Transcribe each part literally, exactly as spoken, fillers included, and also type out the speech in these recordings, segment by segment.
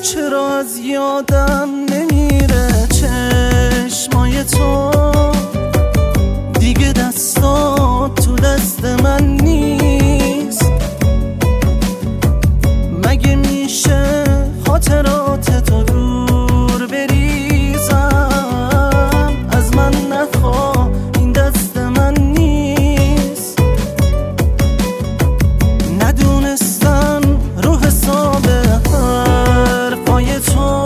چرا از یادم نمیره چشمای تو، دیگه دستات تو دست من نیست. مگه میشه خاطرات تو دور بریزم؟ از من نخوا، این دست من نیست. ندونستم رو حساب حرفای تو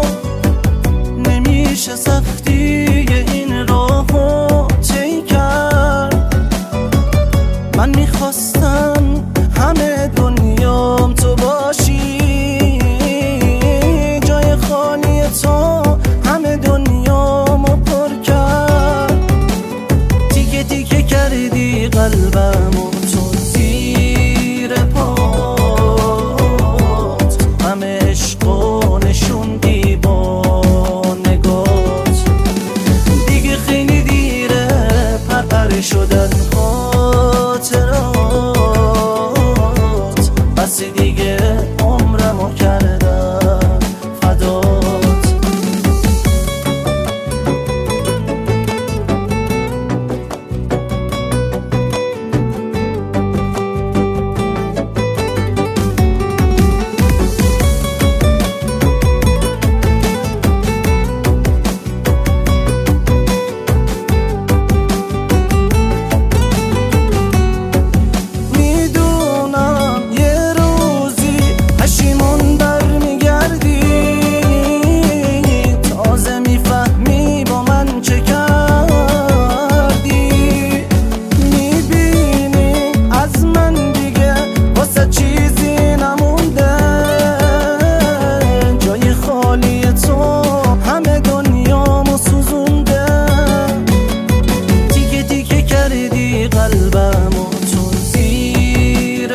نمیشه سختی این راهو طی کرد. من میخواستم همه دنیام تو باشی، جای خالی تو همه دنیامو پر کرد. تیکه تیکه کردی قلبمو تو زیر پات، همه عشقو نشوندی با نگات. دیگه خیلی دیره پرپر شدن خاطرات، بس دیگه عمرمو کردم فدات. قلبمو تو زیر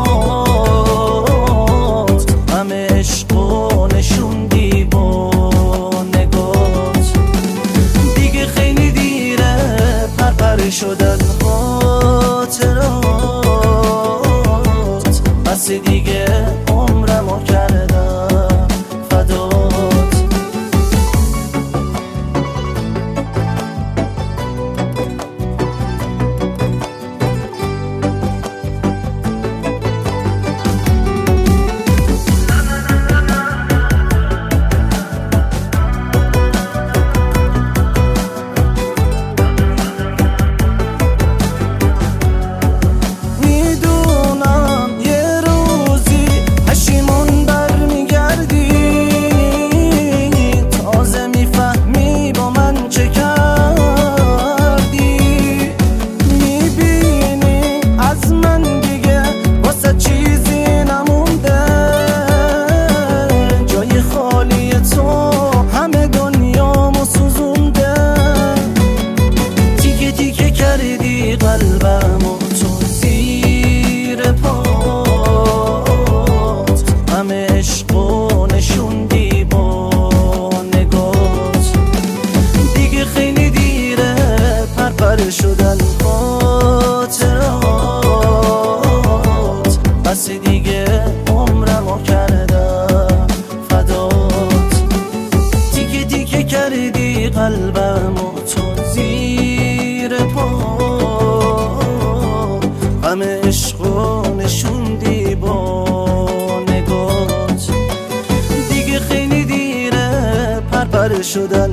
پات، همه عشقو نشوندی با نگات. دیگه خیلی دیره پرپر شدن خاطرات، بس دیگه عمرمو کردم فدات. قلبمو تو زیر پات، همه عشقو نشوندی با نگات. دیگه خیلی دیره پرپر شدن خاطرات، بس دیگه عمرمو کردم فدات. دیگه دیگه کردی قلبمو تو زیر پات، همه عشقو نشوندی با نگات. دیگه خیلی دیره پرپر شدن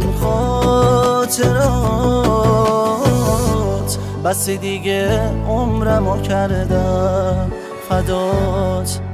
خاطرات، بس دیگه عمرمو کردم فدات.